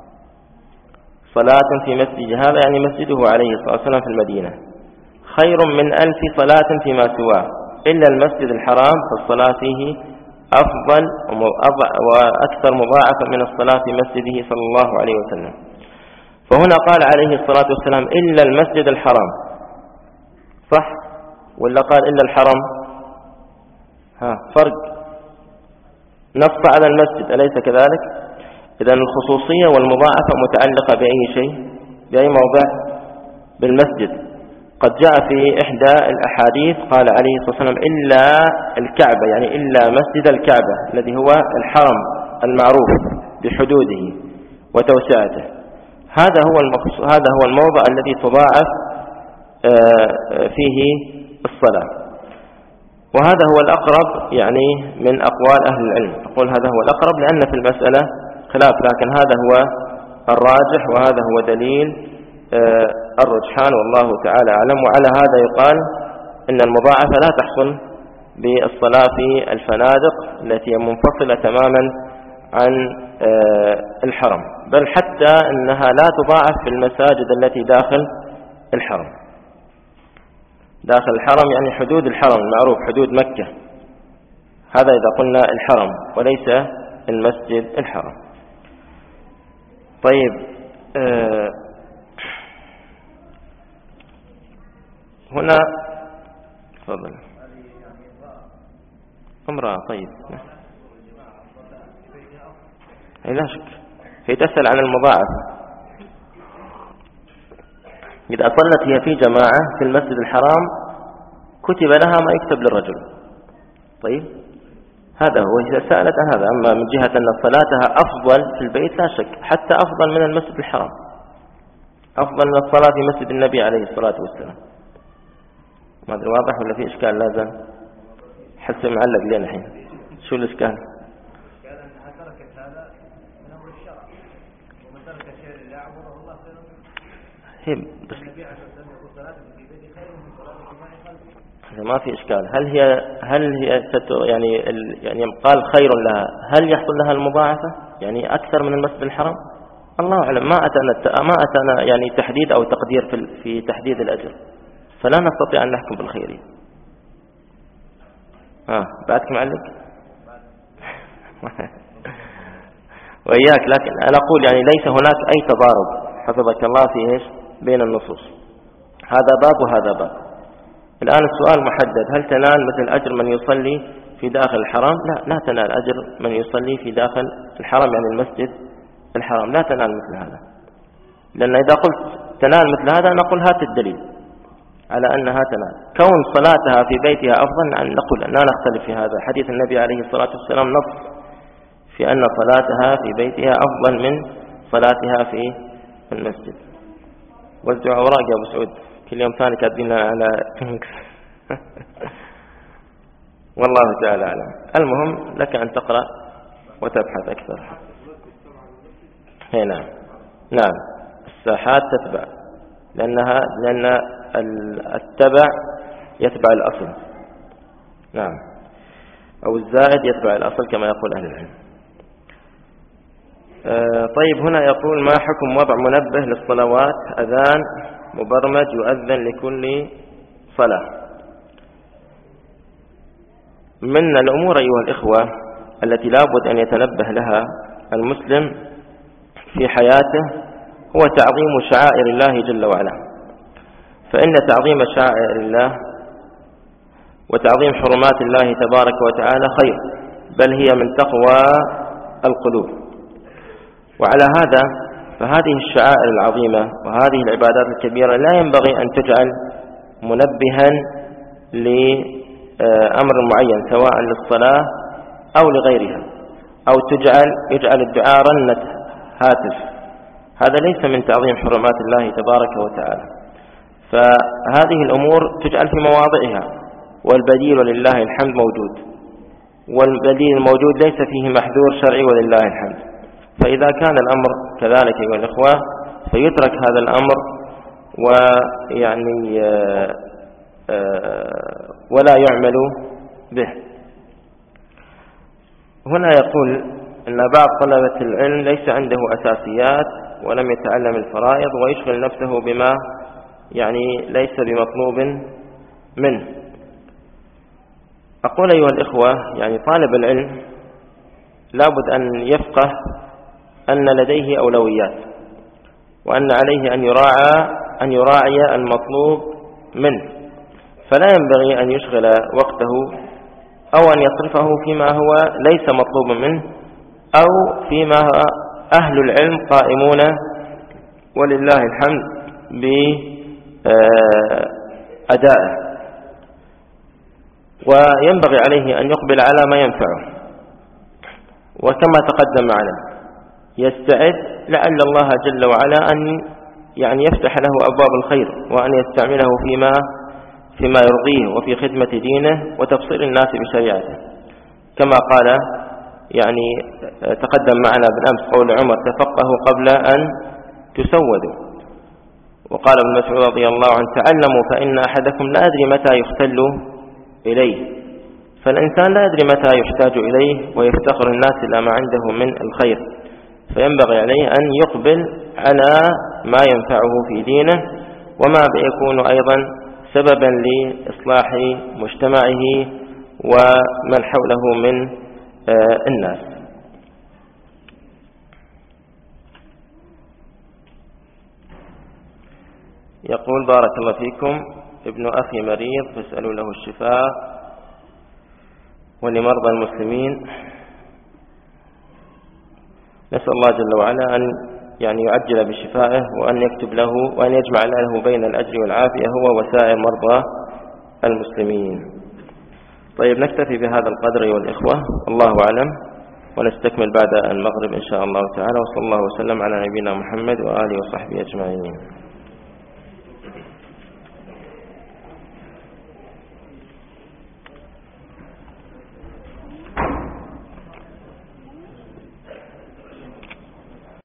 صلاة في مسجد هذا يعني مسجده عليه الصلاة والسلام في المدينة، خير من 1000 صلاة فيما سواه إلا المسجد الحرام، فالصلاة فيه أفضل وأكثر مضاعفة من الصلاة في مسجده صلى الله عليه وسلم. فهنا قال عليه الصلاة والسلام إلا المسجد الحرام، صح ولا قال إلا الحرم؟ فرق، نص على المسجد أليس كذلك؟ إذن الخصوصية والمضاعفة متعلقة بأي شيء؟ بأي موضع؟ بالمسجد. قد جاء في إحدى الأحاديث قال عليه الصلاة والسلام إلا الكعبة، يعني إلا مسجد الكعبة الذي هو الحرم المعروف بحدوده وتوسعته. هذا هو الموضع الذي تضاعف فيه الصلاة، وهذا هو الأقرب يعني من أقوال أهل العلم. أقول هذا هو الأقرب لأن في المسألة خلاف، لكن هذا هو الراجح وهذا هو دليل الرجحان والله تعالى أعلم. وعلى هذا يقال إن المضاعفة لا تحصل بالصلاة في الفنادق التي منفصلة تماما عن الحرم، بل حتى إنها لا تضاعف في المساجد التي داخل الحرم. داخل الحرم يعني حدود الحرم المعروف، حدود مكة، هذا إذا قلنا الحرم وليس المسجد الحرام. طيب، هنا تفضل. امرأة، طيب لا شك هي تسأل عن المضاعفة. إذا صلت هي في جماعة في المسجد الحرام كتب لها ما يكتب للرجل. طيب هذا هو، إذا سألت عن هذا. أما من جهة أن صلاتها أفضل في البيت لا شك، حتى أفضل من المسجد الحرام، أفضل من الصلاة في مسجد النبي عليه الصلاة والسلام. ما أدري واضح ولا في إشكال؟ لازم حسب معلق لين الحين. شو الإشكال؟ هي بس ما في إشكال. هل هي يعني قال خير لها، هل يحصل لها المضاعفة يعني أكثر من المسجد الحرام؟ الله أعلم، ما أتانا يعني تحديد أو تقدير في تحديد الأجر، فلا نستطيع أن نحكم بالخيرية. بعدك معلق وإياك، لكن أنا أقول يعني ليس هناك أي تضارب حفظك الله في إيش بين النصوص، هذا باب وهذا باب. الآن السؤال محدد، هل تنال مثل أجر من يصلي في داخل الحرام؟ لا تنال أجر من يصلي في داخل الحرام، يعني المسجد الحرام لا تنال مثل هذا، لأن إذا قلت تنال مثل هذا نقول هات الدليل على أنها تنال. كون صلاتها في بيتها أفضل نقول لا نختلف في هذا، حديث النبي عليه الصلاة والسلام نص في أن صلاتها في بيتها أفضل من صلاتها في المسجد. وزعوا أوراق يا أبو سعود، كل يوم ثاني كاتبين على والله تعالى أعلم. المهم لك أن تقرأ وتبحث أكثر. هنا نعم الساحات تتبع، لأن التبع يتبع الأصل، نعم، أو الزائد يتبع الأصل كما يقول أهل العلم. طيب هنا يقول ما حكم وضع منبه للصلوات، أذان مبرمج يؤذن لكل صلاة؟ من الأمور أيها الإخوة التي لابد أن يتنبه لها المسلم في حياته هو تعظيم شعائر الله جل وعلا، فإن تعظيم شعائر الله وتعظيم حرمات الله تبارك وتعالى خير، بل هي من تقوى القلوب. وعلى هذا فهذه الشعائر العظيمة وهذه العبادات الكبيرة لا ينبغي أن تجعل منبها لأمر معين سواء للصلاة أو لغيرها، أو يجعل الدعاء رنة هاتف، هذا ليس من تعظيم حرمات الله تبارك وتعالى. فهذه الأمور تجعل في مواضعها، والبديل ولله الحمد موجود، والبديل الموجود ليس فيه محذور شرعي ولله الحمد. فإذا كان الأمر كذلك أيها الإخوة فيترك هذا الأمر ويعني ولا يعمل به. هنا يقول أن بعض طلبة العلم ليس عنده أساسيات ولم يتعلم الفرائض ويشغل نفسه بما يعني ليس بمطلوب منه. أقول أيها الإخوة يعني طالب العلم لابد أن يفقه أن لديه أولويات، وأن عليه أن يراعي المطلوب منه، فلا ينبغي أن يشغل وقته أو أن يصرفه فيما هو ليس مطلوب منه أو فيما أهل العلم قائمون ولله الحمد بأدائه، وينبغي عليه أن يقبل على ما ينفعه. وكما تقدم معنا يستعد لعل الله جل وعلا أن يعني يفتح له أبواب الخير وأن يستعمله فيما يرضيه وفي خدمة دينه وتبصير الناس بشريعته، كما قال يعني تقدم معنا بالأمس قول عمر تفقهوا قبل أن تسودوا، وقال ابن مسعود رضي الله عنه تعلموا فإن أحدكم لا يدري متى يختل إليه، فالإنسان لا يدري متى يحتاج إليه ويفتقر الناس إلى ما عنده من الخير، فينبغي عليه أن يقبل على ما ينفعه في دينه وما بيكون أيضا سببا لإصلاح مجتمعه ومن حوله من الناس. يقول بارك الله فيكم ابن أخي مريض فاسألوا له الشفاء ولمرضى المسلمين، نسأل الله جل وعلا أن يعني يعجل بشفائه وأن يكتب له وأن يجمع له بين الأجر والعافية هو وسائر مرضى المسلمين. طيب نكتفي بهذا القدر أيها الإخوة، الله أعلم، ونستكمل بعد المغرب إن شاء الله تعالى، وصلى الله وسلم على نبينا محمد وآله وصحبه أجمعين.